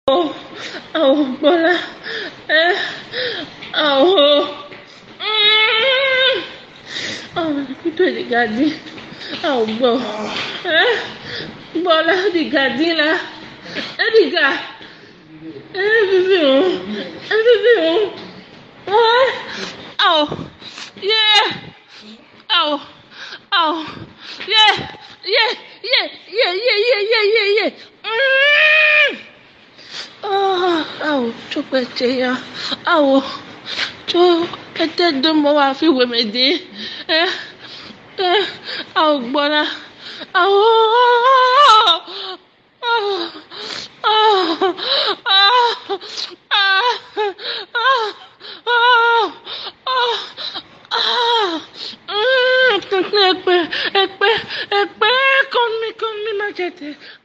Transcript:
Bọ́lá Pito di gadi gbọ́ Bọ́lá di gadi la diga bibi Chokwecheya kete domo wa fi wemede gbọ́ra Epe, con mi machete.